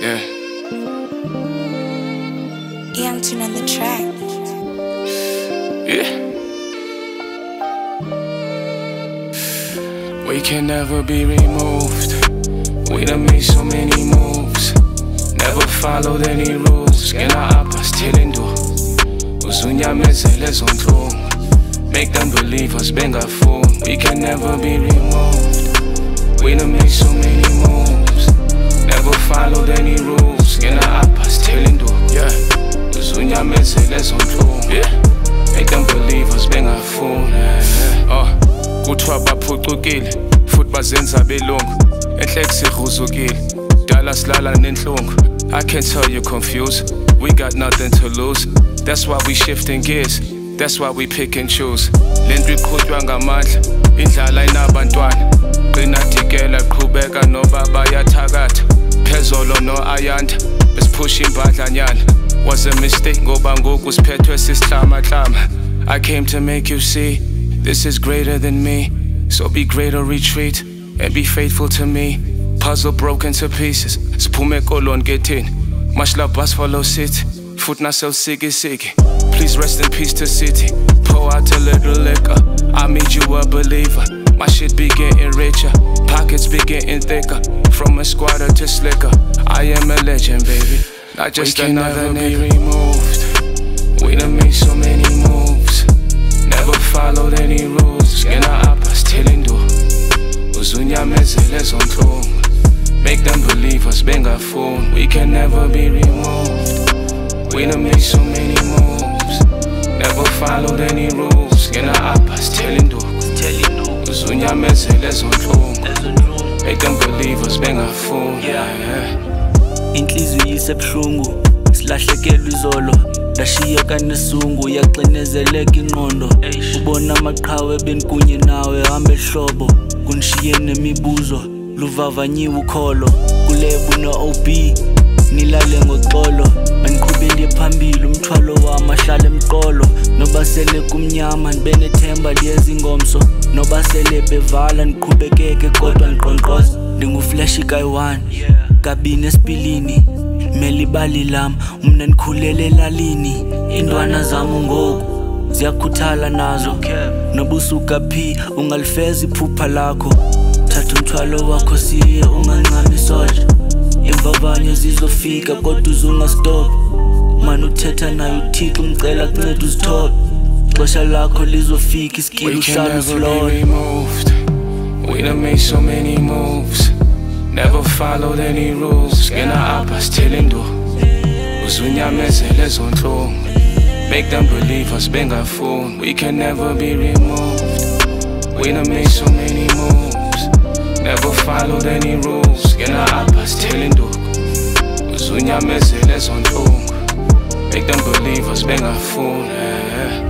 Yeah. Young Tune on the track. Yeah. We can never be removed. We done made so many moves, never followed any rules. Ngena apha sithelindo uzunyamezele zonhlungu, make them believe us bengafuni. We can never be removed. We done made so many moves, never followed any rules. Ngena apha sithelindo uzunyamezele zonhlungu, make them believe us bengafuni. Kuthiwa baphucukile futhi bazenza belungu, enhle kusirhuzukile dala silala nenhlungu. I can't tell you confused, we got nothing to lose. That's why we shifting gears, that's why we pick and choose. Lento iqhutywa ngamandla, indlala inabantwana. Qinadikela qhubeka noba bayathakatha, Phezolo no Ayanda besiphusha imbadlanyana. Was a mistake ngoba ngoku siphethwe sisihlamahlama. I came to make you see, this is greater than me. So be great or retreat, and be faithful to me. Puzzle broken to pieces, sphume kolon getting. Much love bus follow city, foot nasel siggy siggy. Please rest in peace to city, pour out a little liquor. I made you a believer, my shit be getting richer, pockets be getting thicker. From a squatter to slicker, I am a legend, baby, not just another nigga. We can never be removed. We done made so many moves, never followed any rules. Ngena apha sithelindo uzunyamezele zonhlungu, make them believe us bengafuni. We can never be removed. We done made so many moves, never followed any rules. Ngena apha sithelindo uzunyamezele zonhlungu, make them believe us bengafuni. Inhliziyo isebuhlungu, silahlekelwe izolo, ndashiyeka nesungu, yaxinezeleka ingqondo. Ubona amaqhawe benkunye nawe hamba ehlobo, kunishiye nemibuzo, luvavanyiwe ukholo. Kulebu no-OB, nilale ngoxolo, maniqhube ndiye phambili, umthwalo wami ahlale emqolo. Noba sele kumnyama ndibe nethemba liyeza ingomso, noba sele bevala niqhubekeke kodwa niqonqoza. Ndinguflash kayi-1 kabini esipilini, melibali lam umna nikhulele elalini. Indwana zami ngoku ziyakhuthala nazo, nobusuka phi ungalifeza iphupha lakho. Thatha umthwalo wakho siye ungancami soja, imvavanyo zizofika kodwa uzungastop. Mani uthetha nayo uThixo umcela kunceda uzithobe, xesha lakho lizofika iskili uhlala usilola. We done made so many moves, never followed any rules. Ngena apha sithelindo uzunyamezele zonhlungu, make them believe us bengafuni. We can never be removed. We done made so many moves, never followed any rules. Ngena apha sithelindo uzunyamezele zonhlungu, make them believe us bengafuni.